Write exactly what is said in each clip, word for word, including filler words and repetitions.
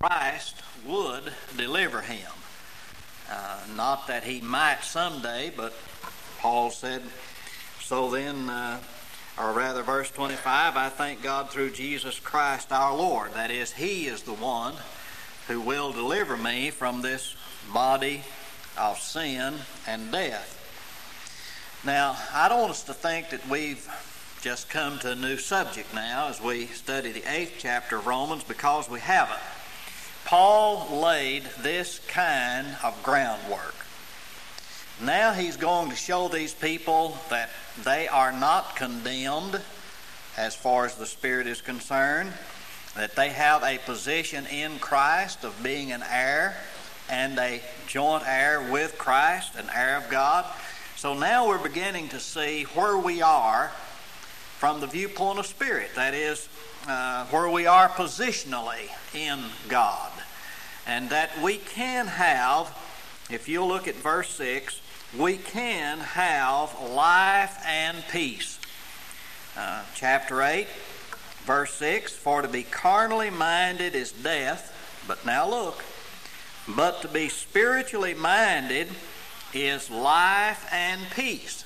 Christ would deliver him. Uh, not that he might someday, but Paul said, so then, uh, or rather verse twenty-five, I thank God through Jesus Christ our Lord. That is, he is the one who will deliver me from this body of sin and death. Now, I don't want us to think that we've just come to a new subject now as we study the eighth chapter of Romans, because we haven't. Paul laid this kind of groundwork. Now he's going to show these people that they are not condemned as far as the Spirit is concerned, that they have a position in Christ of being an heir and a joint heir with Christ, an heir of God. So now we're beginning to see where we are from the viewpoint of Spirit. That is, uh, where we are positionally in God. And that we can have, if you look at verse six, we can have life and peace. Uh, chapter eight, verse six, for to be carnally minded is death, but now look, but to be spiritually minded is life and peace.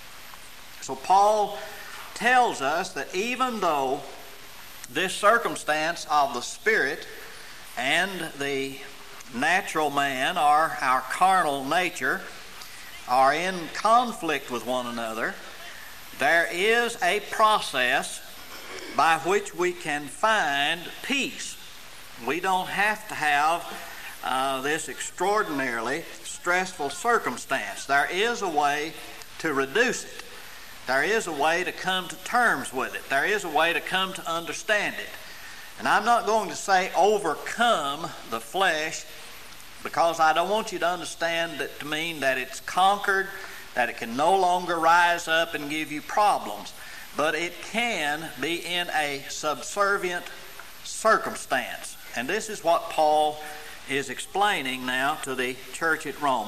So Paul tells us that even though this circumstance of the Spirit and the natural man, or our carnal nature, are in conflict with one another, there is a process by which we can find peace. We don't have to have uh, this extraordinarily stressful circumstance. There is a way to reduce it. There is a way to come to terms with it. There is a way to come to understand it. And I'm not going to say overcome the flesh, because I don't want you to understand that to mean that it's conquered, that it can no longer rise up and give you problems. But it can be in a subservient circumstance. And this is what Paul is explaining now to the church at Rome.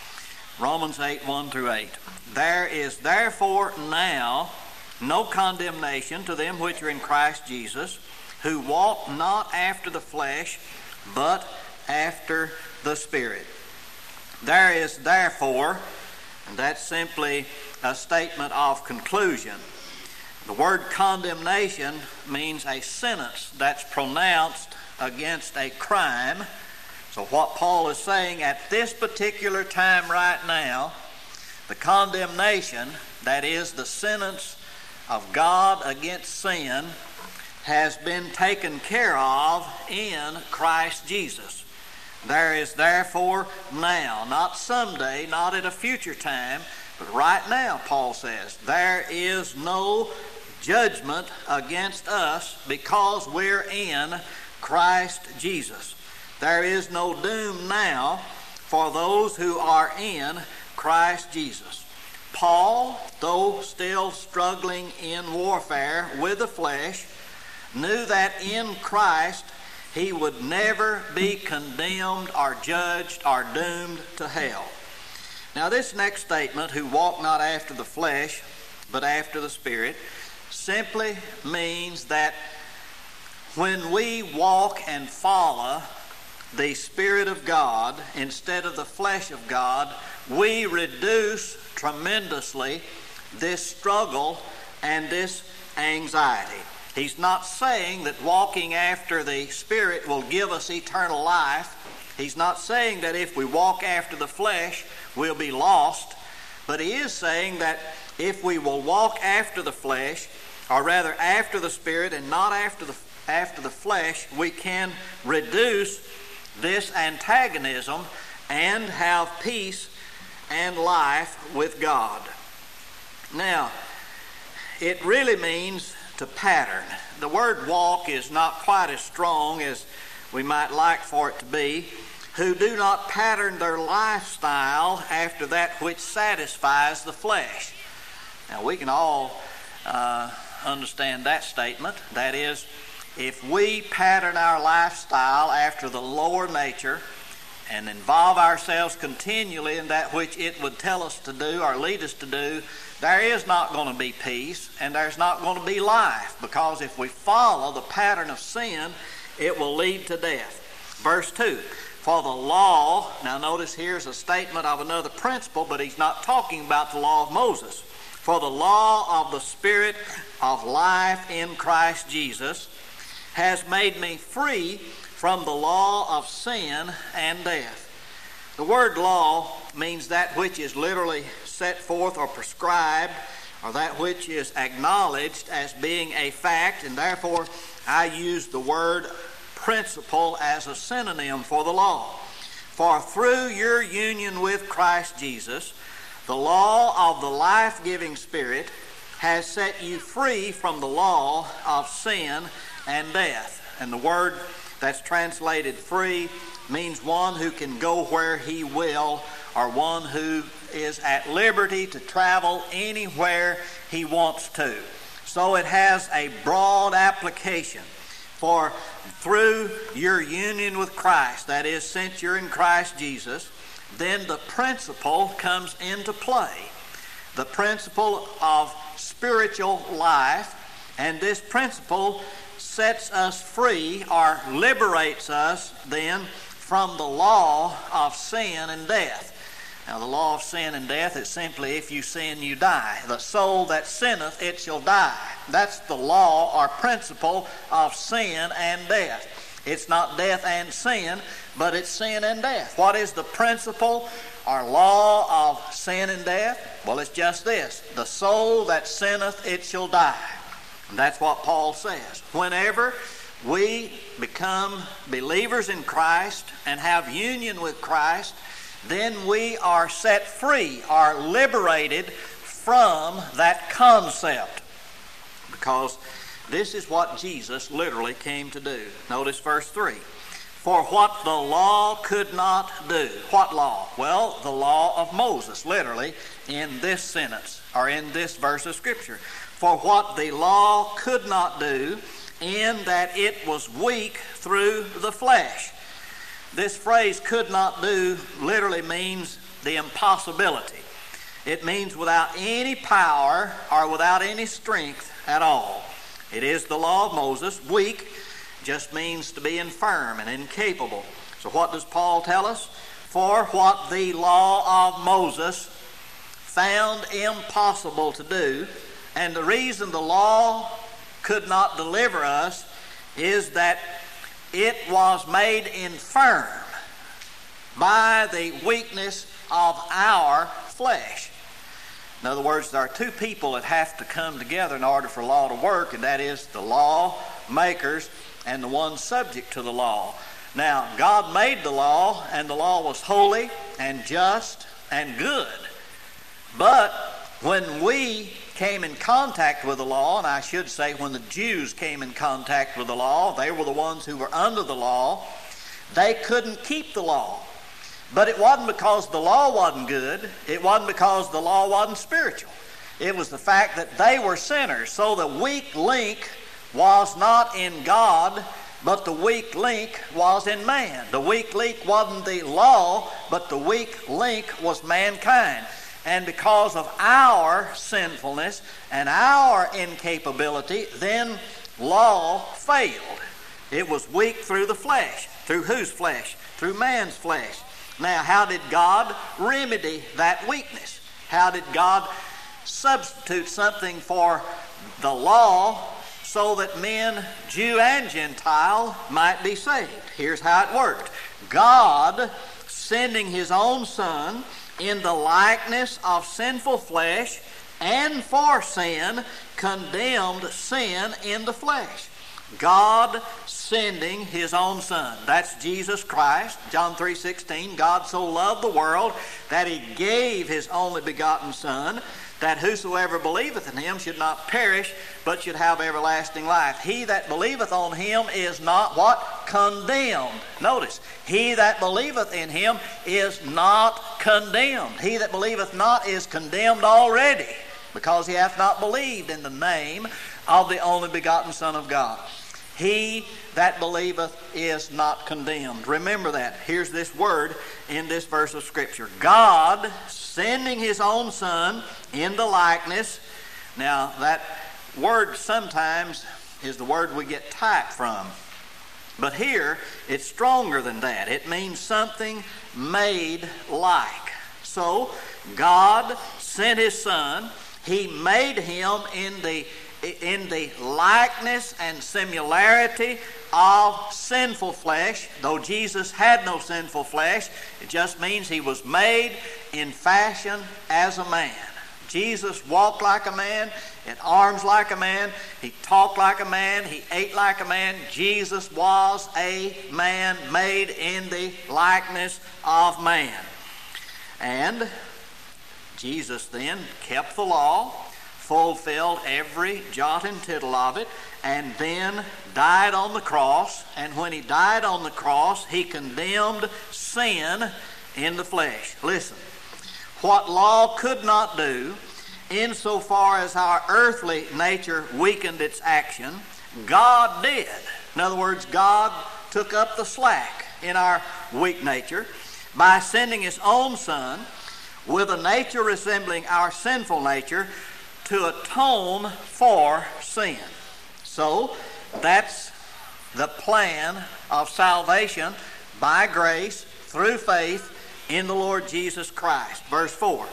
Romans eight, one through eight. There is therefore now no condemnation to them which are in Christ Jesus, who walk not after the flesh, but after the Spirit. There is therefore, and that's simply a statement of conclusion. The word condemnation means a sentence that's pronounced against a crime. So what Paul is saying at this particular time right now, the condemnation, that is the sentence of God against sin, has been taken care of in Christ Jesus. There is therefore now, not someday, not at a future time, but right now, Paul says, there is no judgment against us because we're in Christ Jesus. There is no doom now for those who are in Christ Jesus. Paul, though still struggling in warfare with the flesh, knew that in Christ he would never be condemned or judged or doomed to hell. Now this next statement, who walk not after the flesh, but after the Spirit, simply means that when we walk and follow the Spirit of God instead of the flesh of God, we reduce tremendously this struggle and this anxiety. He's not saying that walking after the Spirit will give us eternal life. He's not saying that if we walk after the flesh, we'll be lost. But he is saying that if we will walk after the flesh, or rather after the Spirit and not after the, after the flesh, we can reduce this antagonism and have peace and life with God. Now, it really means to pattern. The word walk is not quite as strong as we might like for it to be. Who do not pattern their lifestyle after that which satisfies the flesh. Now we can all uh, understand that statement. That is, if we pattern our lifestyle after the lower nature and involve ourselves continually in that which it would tell us to do or lead us to do, there is not going to be peace and there's not going to be life, because if we follow the pattern of sin, it will lead to death. Verse two, for the law, now notice here's a statement of another principle, but he's not talking about the law of Moses. For the law of the Spirit of life in Christ Jesus has made me free from the law of sin and death. The word law means that which is literally set forth or prescribed, or that which is acknowledged as being a fact, and therefore I use the word principle as a synonym for the law. For through your union with Christ Jesus, the law of the life-giving Spirit has set you free from the law of sin and death. And the word that's translated free means one who can go where he will, or one who is at liberty to travel anywhere he wants to. So it has a broad application. For through your union with Christ, that is, since you're in Christ Jesus, then the principle comes into play. The principle of spiritual life, and this principle sets us free or liberates us then from the law of sin and death. Now, the law of sin and death is simply, if you sin, you die. The soul that sinneth, it shall die. That's the law or principle of sin and death. It's not death and sin, but it's sin and death. What is the principle or law of sin and death? Well, it's just this. The soul that sinneth, it shall die. And that's what Paul says. Whenever we become believers in Christ and have union with Christ, then we are set free, are liberated from that concept. Because this is what Jesus literally came to do. Notice verse three. For what the law could not do. What law? Well, the law of Moses, literally, in this sentence, or in this verse of Scripture. For what the law could not do, in that it was weak through the flesh. This phrase, could not do, literally means the impossibility. It means without any power or without any strength at all. It is the law of Moses. Weak just means to be infirm and incapable. So what does Paul tell us? For what the law of Moses found impossible to do, and the reason the law could not deliver us is that it was made infirm by the weakness of our flesh. In other words, there are two people that have to come together in order for law to work, and that is the law makers and the one subject to the law. Now, God made the law, and the law was holy and just and good. But when we came in contact with the law, and I should say when the Jews came in contact with the law, they were the ones who were under the law, they couldn't keep the law. But it wasn't because the law wasn't good. It wasn't because the law wasn't spiritual. It was the fact that they were sinners. So the weak link was not in God, but the weak link was in man. The weak link wasn't the law, but the weak link was mankind. And because of our sinfulness and our incapability, then law failed. It was weak through the flesh. Through whose flesh? Through man's flesh. Now, how did God remedy that weakness? How did God substitute something for the law so that men, Jew and Gentile, might be saved? Here's how it worked. God, sending His own Son in the likeness of sinful flesh, and for sin, condemned sin in the flesh. God sending His own Son. That's Jesus Christ. John three sixteen, God so loved the world that He gave His only begotten Son, that whosoever believeth in Him should not perish, but should have everlasting life. He that believeth on Him is not what? Condemned. Notice, he that believeth in Him is not condemned. He that believeth not is condemned already, because he hath not believed in the name of the only begotten Son of God. He that believeth is not condemned. Remember that. Here's this word in this verse of Scripture. God sending His own Son in the likeness. Now, that word sometimes is the word we get type from. But here, it's stronger than that. It means something made like. So, God sent His Son. He made Him in the, in the likeness and similarity of sinful flesh. Though Jesus had no sinful flesh, it just means He was made in fashion as a man. Jesus walked like a man, had arms like a man, He talked like a man, He ate like a man. Jesus was a man made in the likeness of man. And Jesus then kept the law, fulfilled every jot and tittle of it, and then died on the cross. And when He died on the cross, He condemned sin in the flesh. Listen, what law could not do, insofar as our earthly nature weakened its action, God did. In other words, God took up the slack in our weak nature by sending His own Son with a nature resembling our sinful nature to atone for sin. So, that's the plan of salvation by grace through faith in the Lord Jesus Christ. Verse four,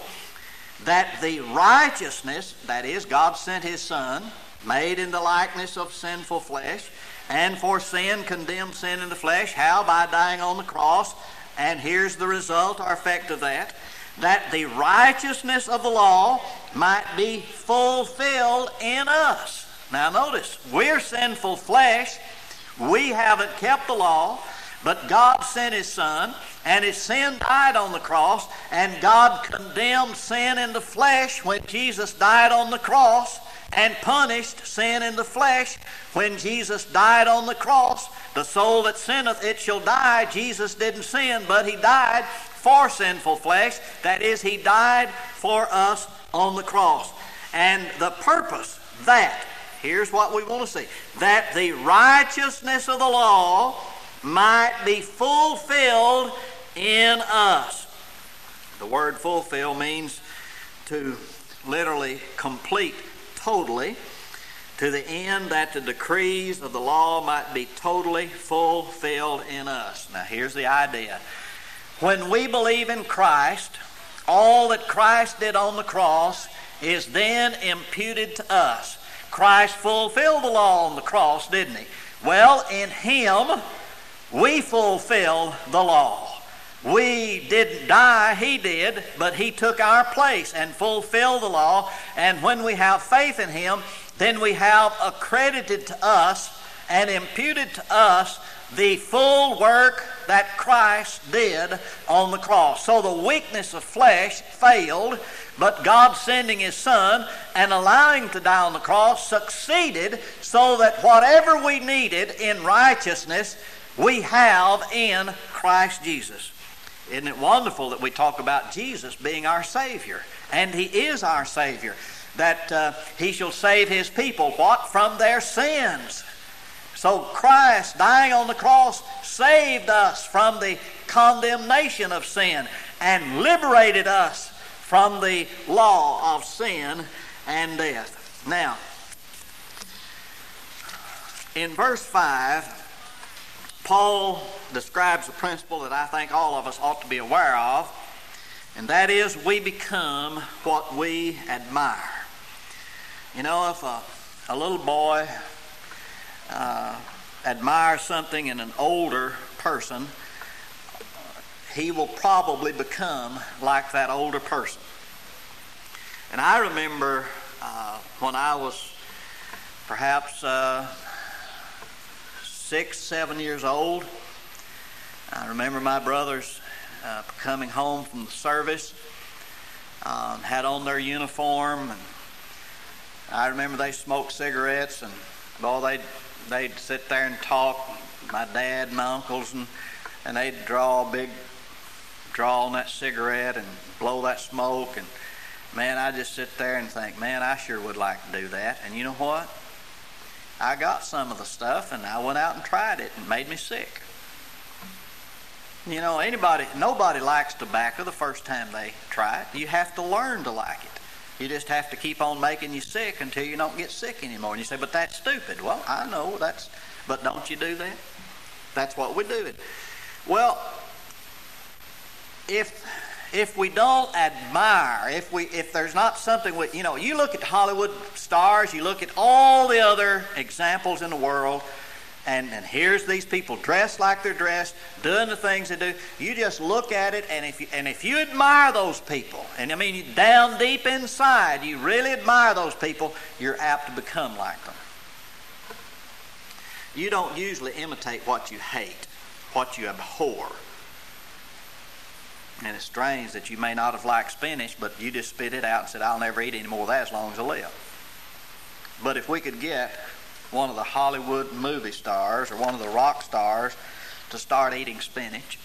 that the righteousness, that is, God sent His Son, made in the likeness of sinful flesh, and for sin condemned sin in the flesh. How? By dying on the cross. And here's the result or effect of that. That the righteousness of the law might be fulfilled in us. Now notice, we're sinful flesh. We haven't kept the law, but God sent His Son, and His sin died on the cross, and God condemned sin in the flesh when Jesus died on the cross, and punished sin in the flesh when Jesus died on the cross. The soul that sinneth, it shall die. Jesus didn't sin, but He died for sinful flesh. That is, He died for us on the cross. And the purpose that, here's what we want to see, that the righteousness of the law might be fulfilled in us. The word fulfill means to literally complete totally, to the end that the decrees of the law might be totally fulfilled in us. Now here's the idea. When we believe in Christ, all that Christ did on the cross is then imputed to us. Christ fulfilled the law on the cross, didn't He? Well, in Him, we fulfill the law. We didn't die, He did, but He took our place and fulfilled the law. And when we have faith in Him, then we have accredited to us and imputed to us the full work that Christ did on the cross. So the weakness of flesh failed, but God sending His Son and allowing Him to die on the cross succeeded, so that whatever we needed in righteousness, we have in Christ Jesus. Isn't it wonderful that we talk about Jesus being our Savior? And He is our Savior. That uh, He shall save His people, what? From their sins. So Christ dying on the cross saved us from the condemnation of sin and liberated us from the law of sin and death. Now, in verse five, Paul describes a principle that I think all of us ought to be aware of, and that is we become what we admire. You know, if a, a little boy uh, admires something in an older person, he will probably become like that older person. And I remember uh, when I was perhaps uh, six, seven years old, I remember my brothers uh, coming home from the service, um, had on their uniform, and I remember they smoked cigarettes, and boy, they'd, they'd sit there and talk, my dad and my uncles, and, and they'd draw a big draw on that cigarette and blow that smoke, and man, I just sit there and think, man, I sure would like to do that. And you know what? I got some of the stuff, and I went out and tried it, and it made me sick. You know, anybody, nobody likes tobacco the first time they try it. You have to learn to like it. You just have to keep on making you sick until you don't get sick anymore. And you say, but that's stupid. Well, I know that's, but don't you do that? That's what we're doing. Well, if if we don't admire, if we if there's not something we, you know, you look at Hollywood stars, you look at all the other examples in the world, and, and here's these people dressed like they're dressed, doing the things they do. You just look at it, and if you, and if you admire those people, and I mean down deep inside, you really admire those people, you're apt to become like them. You don't usually imitate what you hate, what you abhor. And it's strange that you may not have liked spinach, but you just spit it out and said, I'll never eat any more of that as long as I live. But if we could get one of the Hollywood movie stars or one of the rock stars to start eating spinach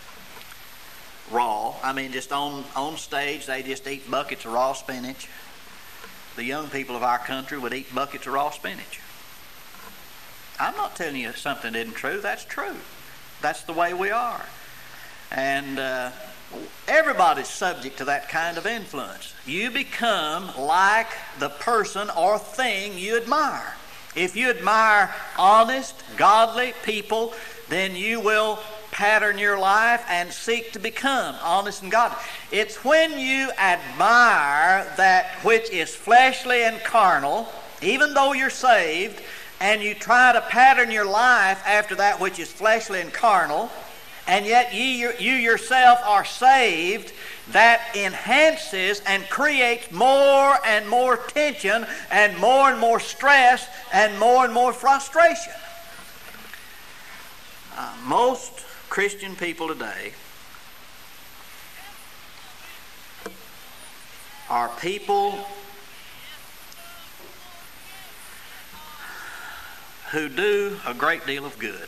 raw, I mean just on, on stage they just eat buckets of raw spinach, the young people of our country would eat buckets of raw spinach. I'm not telling you something isn't true. That's true. That's the way we are. And uh, everybody's subject to that kind of influence. You become like the person or thing you admire. If you admire honest, godly people, then you will pattern your life and seek to become honest and godly. It's when you admire that which is fleshly and carnal, even though you're saved, and you try to pattern your life after that which is fleshly and carnal, and yet you, you yourself are saved, that enhances and creates more and more tension and more and more stress and more and more frustration. Uh, most Christian people today are people who do a great deal of good.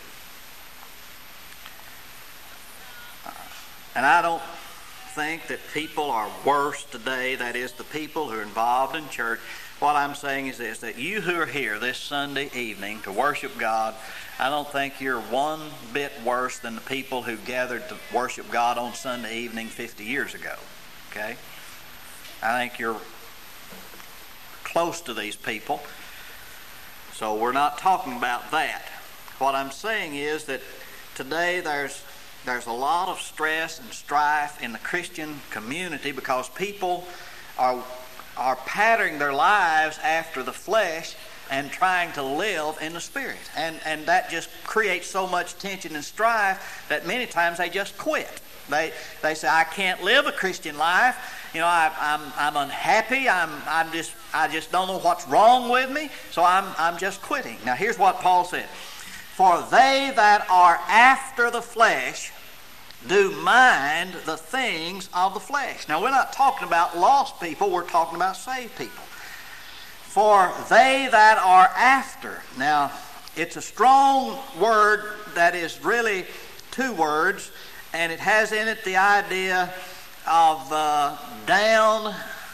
Uh, and I don't think that people are worse today, that is, the people who are involved in church. What I'm saying is this, that you who are here this Sunday evening to worship God, I don't think you're one bit worse than the people who gathered to worship God on Sunday evening fifty years ago. Okay? I think you're close to these people. So we're not talking about that. What I'm saying is that today there's there's a lot of stress and strife in the Christian community because people are are patterning their lives after the flesh and trying to live in the Spirit. And and that just creates so much tension and strife that many times they just quit. They they say, I can't live a Christian life. You know, I, I'm I'm unhappy. I'm I'm just I just don't know what's wrong with me. So I'm I'm just quitting. Now here's what Paul said: For they that are after the flesh do mind the things of the flesh. Now we're not talking about lost people. We're talking about saved people. For they that are after. Now it's a strong word that is really two words, and it has in it the idea of uh, down,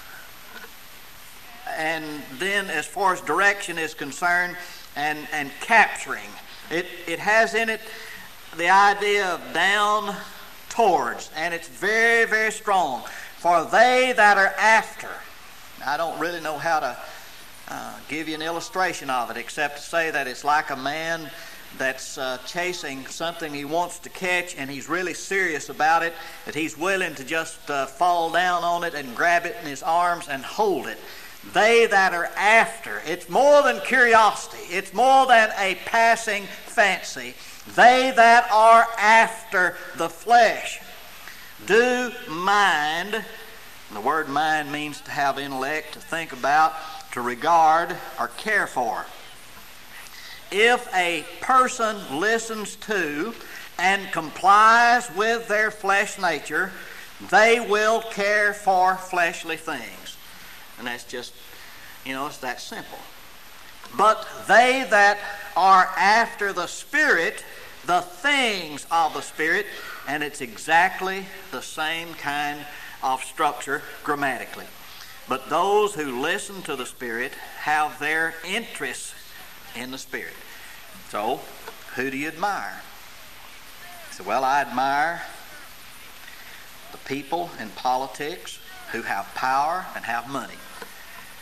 and then as far as direction is concerned, and, and capturing. It, it has in it the idea of down towards, and it's very, very strong. For they that are after. I don't really know how to uh, give you an illustration of it, except to say that it's like a man that's uh, chasing something he wants to catch, and he's really serious about it, that he's willing to just uh, fall down on it and grab it in his arms and hold it. They that are after. It's more than curiosity. It's more than a passing fancy. They that are after the flesh do mind. And the word mind means to have intellect, to think about, to regard, or care for. If a person listens to and complies with their flesh nature, they will care for fleshly things. And that's just, you know, it's that simple. But they that are after the Spirit, the things of the Spirit, and it's exactly the same kind of structure grammatically. But those who listen to the Spirit have their interests in the Spirit. So, who do you admire? So, well, I admire the people in politics who have power and have money.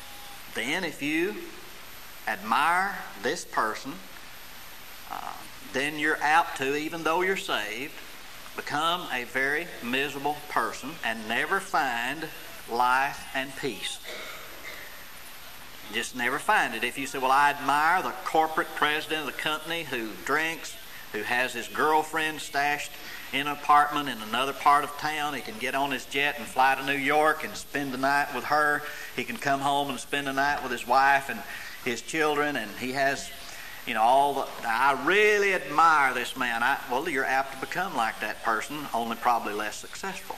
Then if you admire this person, uh, then you're apt to, even though you're saved, become a very miserable person and never find life and peace. Just never find it. If you say, well, I admire the corporate president of the company who drinks, who has his girlfriend stashed in an apartment in another part of town. He can get on his jet and fly to New York and spend the night with her. He can come home and spend the night with his wife and his children, and he has, you know, all the, I really admire this man. I, well, you're apt to become like that person, only probably less successful.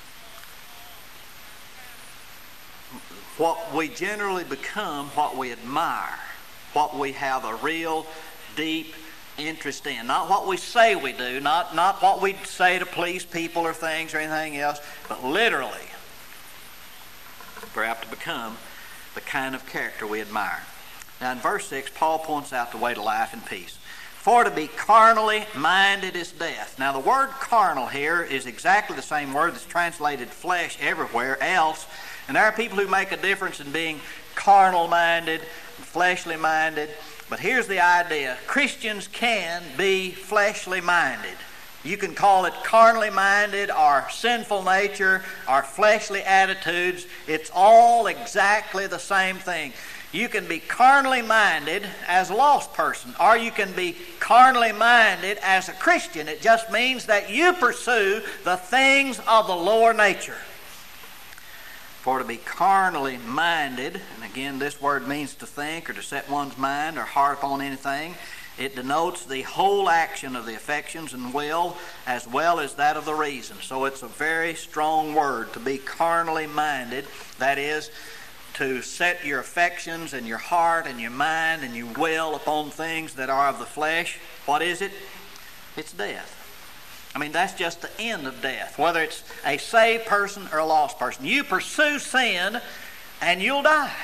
What we generally become, what we admire, what we have a real deep interest in. Not what we say we do, not, not what we say to please people or things or anything else, but literally, we're apt to become the kind of character we admire. Now in verse six, Paul points out the way to life and peace. For to be carnally minded is death. Now the word carnal here is exactly the same word that's translated flesh everywhere else. And there are people who make a difference in being carnal minded, fleshly minded. But here's the idea. Christians can be fleshly minded. You can call it carnally minded or sinful nature or fleshly attitudes. It's all exactly the same thing. You can be carnally minded as a lost person, or you can be carnally minded as a Christian. It just means that you pursue the things of the lower nature. For to be carnally minded, and again this word means to think or to set one's mind or heart upon anything. It denotes the whole action of the affections and will as well as that of the reason. So it's a very strong word, to be carnally minded. That is, to set your affections and your heart and your mind and your will upon things that are of the flesh. What is it? It's death. I mean, that's just the end of death, whether it's a saved person or a lost person. You pursue sin and you'll die.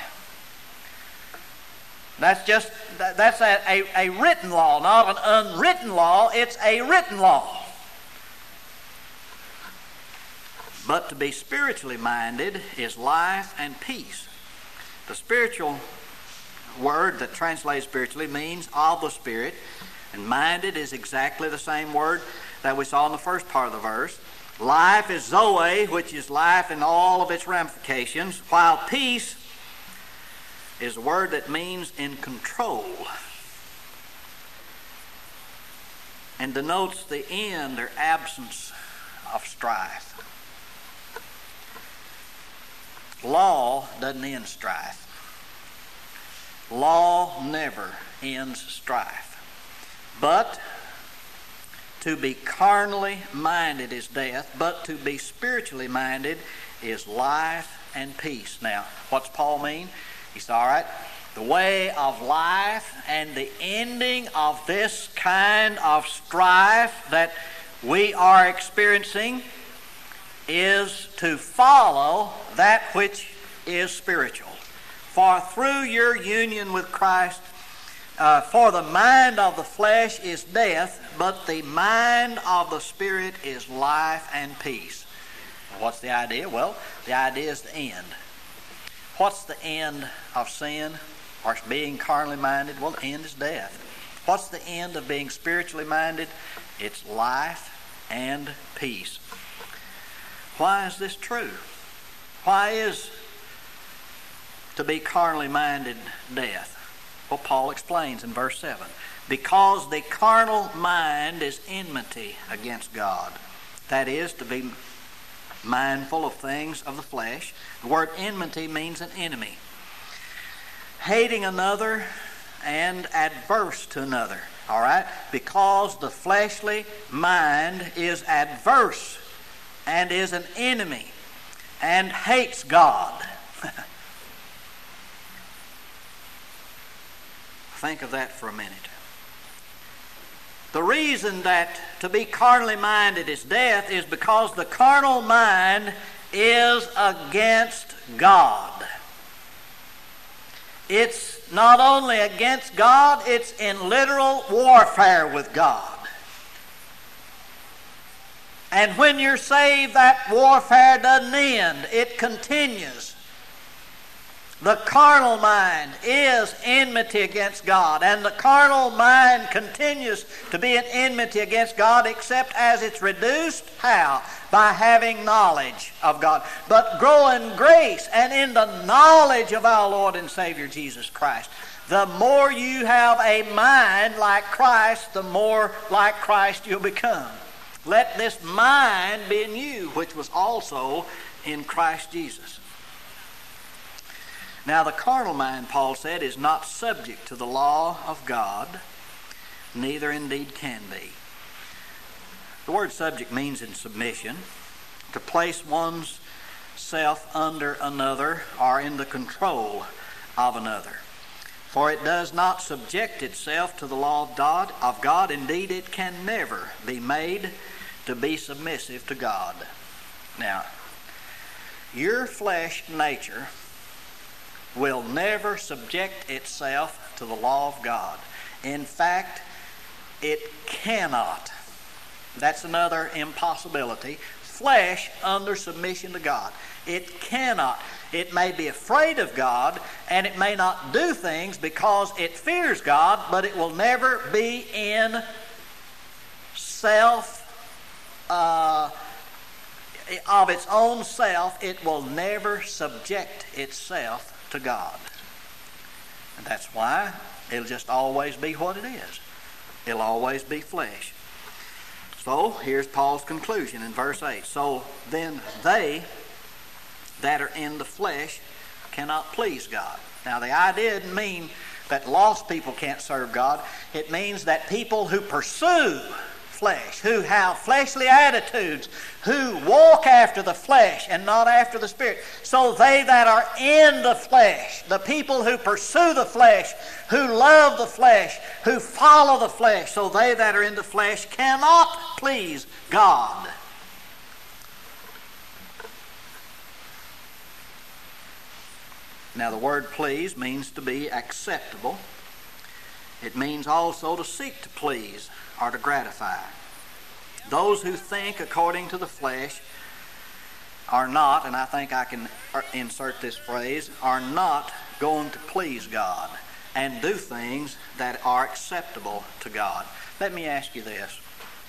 That's just, that's a, a, a written law, not an unwritten law. It's a written law. But to be spiritually minded is life and peace. The spiritual word that translates spiritually means of the Spirit, and minded is exactly the same word that we saw in the first part of the verse. Life is Zoe, which is life in all of its ramifications, while peace is a word that means in control and denotes the end or absence of strife. Law doesn't end strife. Law never ends strife. But to be carnally minded is death, but to be spiritually minded is life and peace. Now, what's Paul mean? He said, all right, the way of life and the ending of this kind of strife that we are experiencing is to follow that which is spiritual. For through your union with Christ, uh, for the mind of the flesh is death, but the mind of the Spirit is life and peace. What's the idea? Well, the idea is the end. What's the end of sin or being carnally minded? Well, the end is death. What's the end of being spiritually minded? It's life and peace. Why is this true? Why is to be carnally minded death? Well, Paul explains in verse seven. Because the carnal mind is enmity against God. That is, to be mindful of things of the flesh. The word enmity means an enemy. Hating another and adverse to another. All right? Because the fleshly mind is adverse and is an enemy and hates God. Think of that for a minute. The reason that to be carnally minded is death is because the carnal mind is against God. It's not only against God, it's in literal warfare with God. And when you're saved, that warfare doesn't end. It continues. The carnal mind is enmity against God, and the carnal mind continues to be an enmity against God except as it's reduced. How? By having knowledge of God. But grow in grace and in the knowledge of our Lord and Savior Jesus Christ. The more you have a mind like Christ, the more like Christ you'll become. Let this mind be in you, which was also in Christ Jesus. Now the carnal mind, Paul said, is not subject to the law of God, neither indeed can be. The word subject means in submission, to place one's self under another or in the control of another. For it does not subject itself to the law of God, of God. Indeed, it can never be made to be submissive to God. Now, your flesh nature will never subject itself to the law of God. In fact, it cannot. That's another impossibility. Flesh under submission to God. It cannot. It may be afraid of God, and it may not do things because it fears God, but it will never be in self, uh, of its own self. It will never subject itself to God. And that's why it'll just always be what it is. It'll always be flesh. So here's Paul's conclusion in verse eight. So then they that are in the flesh cannot please God. Now the idea didn't mean that lost people can't serve God. It means that people who pursue flesh, who have fleshly attitudes, who walk after the flesh and not after the Spirit. So they that are in the flesh, the people who pursue the flesh, who love the flesh, who follow the flesh, so they that are in the flesh cannot please God. Now the word please means to be acceptable. It means also to seek to please or to gratify. Those who think according to the flesh are not, and I think I can insert this phrase, are not going to please God and do things that are acceptable to God. Let me ask you this.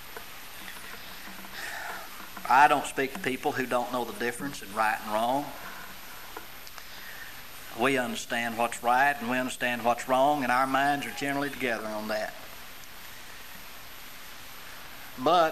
I don't speak to people who don't know the difference in right and wrong. We understand what's right and we understand what's wrong, and our minds are generally together on that. But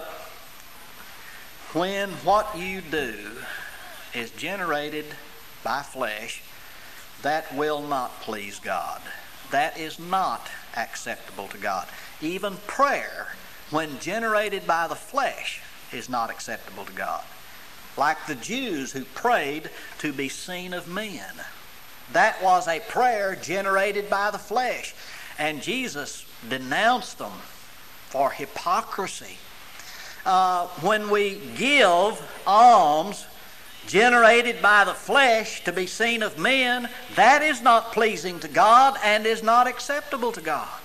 when what you do is generated by flesh, that will not please God. That is not acceptable to God. Even prayer, when generated by the flesh, is not acceptable to God. Like the Jews who prayed to be seen of men. That was a prayer generated by the flesh. And Jesus denounced them for hypocrisy. Uh, when we give alms generated by the flesh to be seen of men, that is not pleasing to God and is not acceptable to God.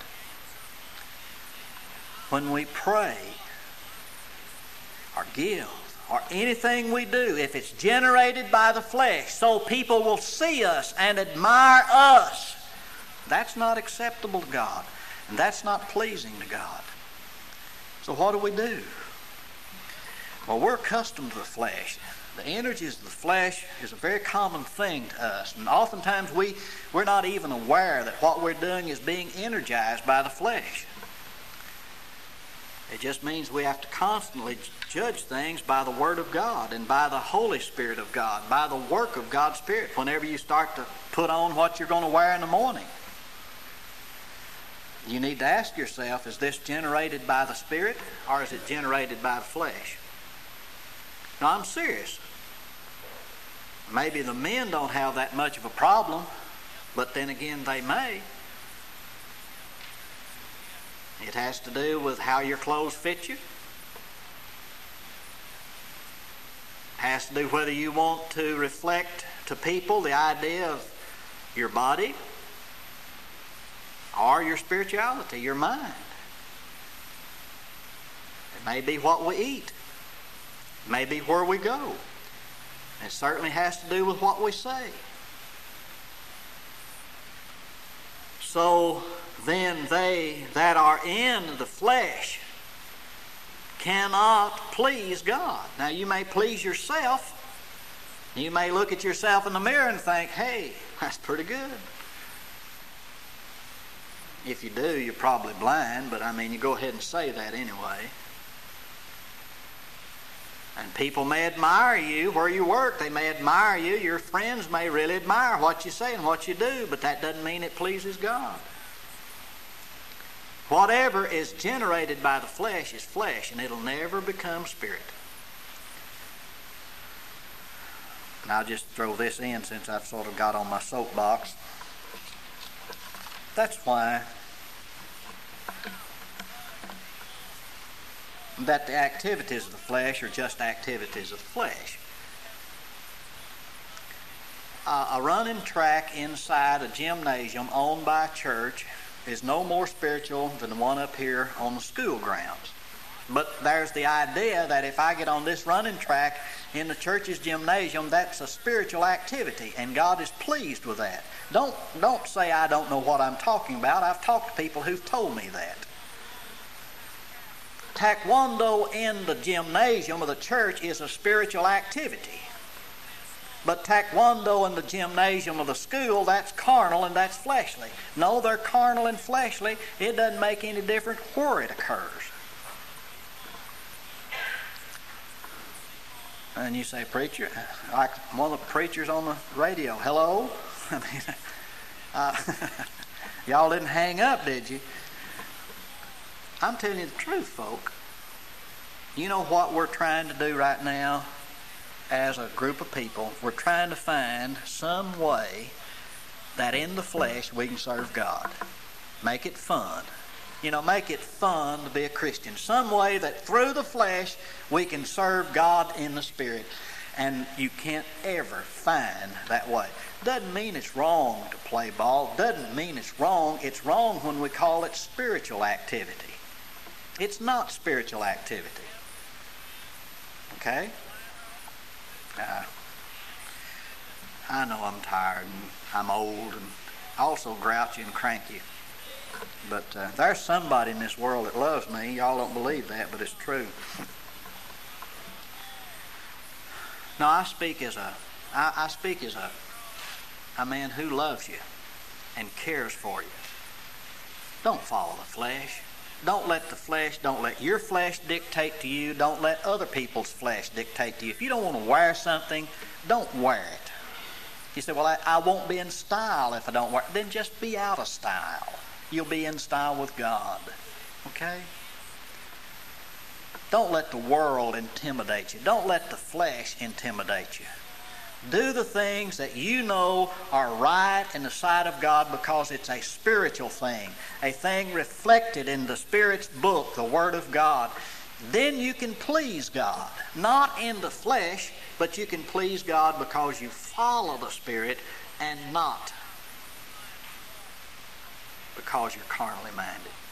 When we pray or give or anything we do, if it's generated by the flesh so people will see us and admire us, that's not acceptable to God, and that's not pleasing to God. So what do we do? Well, we're accustomed to the flesh. The energies of the flesh is a very common thing to us, and oftentimes we, we're not even aware that what we're doing is being energized by the flesh. It just means we have to constantly judge things by the Word of God and by the Holy Spirit of God, by the work of God's Spirit whenever you start to put on what you're going to wear in the morning. You need to ask yourself, is this generated by the Spirit or is it generated by the flesh? No, I'm serious. Maybe the men don't have that much of a problem, but then again they may. It has to do with how your clothes fit you. It has to do whether you want to reflect to people the idea of your body or your spirituality, your mind. It may be what we eat. It may be where we go. It certainly has to do with what we say. So then they that are in the flesh cannot please God. Now you may please yourself. You may look at yourself in the mirror and think, hey, that's pretty good. If you do, you're probably blind, but I mean, you go ahead and say that anyway. And people may admire you where you work. They may admire you. Your friends may really admire what you say and what you do, but that doesn't mean it pleases God. Whatever is generated by the flesh is flesh, and it'll never become spirit. And I'll just throw this in since I've sort of got on my soapbox. That's why that the activities of the flesh are just activities of the flesh. Uh, a running track inside a gymnasium owned by a church is no more spiritual than the one up here on the school grounds. But there's the idea that if I get on this running track in the church's gymnasium, that's a spiritual activity, and God is pleased with that. Don't, don't say I don't know what I'm talking about. I've talked to people who've told me that. Taekwondo in the gymnasium of the church is a spiritual activity. But taekwondo in the gymnasium of the school, that's carnal and that's fleshly. No, they're carnal and fleshly. It doesn't make any difference where it occurs. And you say, preacher, like one of the preachers on the radio, hello? I mean, uh, y'all didn't hang up, did you? I'm telling you the truth, folk. You know what we're trying to do right now as a group of people? We're trying to find some way that in the flesh we can serve God. Make it fun. You know, make it fun to be a Christian. Some way that through the flesh we can serve God in the Spirit. And you can't ever find that way. Doesn't mean it's wrong to play ball. Doesn't mean it's wrong. It's wrong when we call it spiritual activity. It's not spiritual activity. Okay? Uh, I know I'm tired and I'm old and also grouchy and cranky. But uh, there's somebody in this world that loves me. Y'all don't believe that, but it's true. No, I speak as a, I, I speak as a, a man who loves you and cares for you. Don't follow the flesh. Don't let the flesh, don't let your flesh dictate to you. Don't let other people's flesh dictate to you. If you don't want to wear something, don't wear it. You say, well, I, I won't be in style if I don't wear it. Then just be out of style. You'll be in style with God. Okay? Don't let the world intimidate you. Don't let the flesh intimidate you. Do the things that you know are right in the sight of God because it's a spiritual thing, a thing reflected in the Spirit's book, the Word of God. Then you can please God. Not in the flesh, but you can please God because you follow the Spirit and not because you're carnally minded.